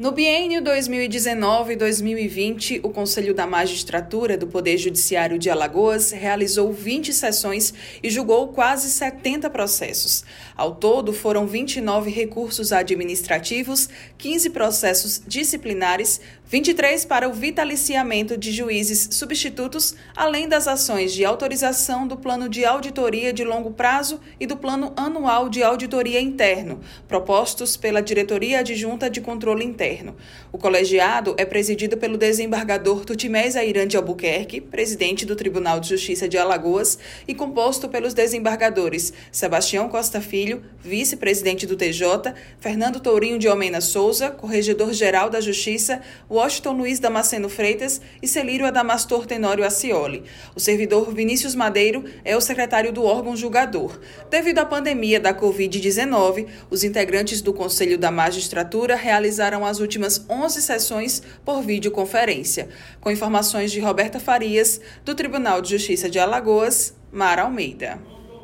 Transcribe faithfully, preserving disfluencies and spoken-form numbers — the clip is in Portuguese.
No biênio dois mil e dezenove a dois mil e vinte, o Conselho da Magistratura do Poder Judiciário de Alagoas realizou vinte sessões e julgou quase setenta processos. Ao todo, foram vinte e nove recursos administrativos, quinze processos disciplinares, vinte e três para o vitaliciamento de juízes substitutos, além das ações de autorização do Plano de Auditoria de Longo Prazo e do Plano Anual de Auditoria Interno, propostos pela Diretoria Adjunta de Controle Interno. O colegiado é presidido pelo desembargador Tutimés Airan de Albuquerque, presidente do Tribunal de Justiça de Alagoas, e composto pelos desembargadores Sebastião Costa Filho, vice-presidente do T J, Fernando Tourinho de Almeida Souza, corregedor-geral da Justiça, Washington Luiz Damasceno Freitas e Celírio Adamastor Tenório Acioli. O servidor Vinícius Madeiro é o secretário do órgão julgador. Devido à pandemia da covid dezenove, os integrantes do Conselho da Magistratura realizaram as últimas onze sessões por videoconferência. Com informações de Roberta Farias, do Tribunal de Justiça de Alagoas, Mara Almeida.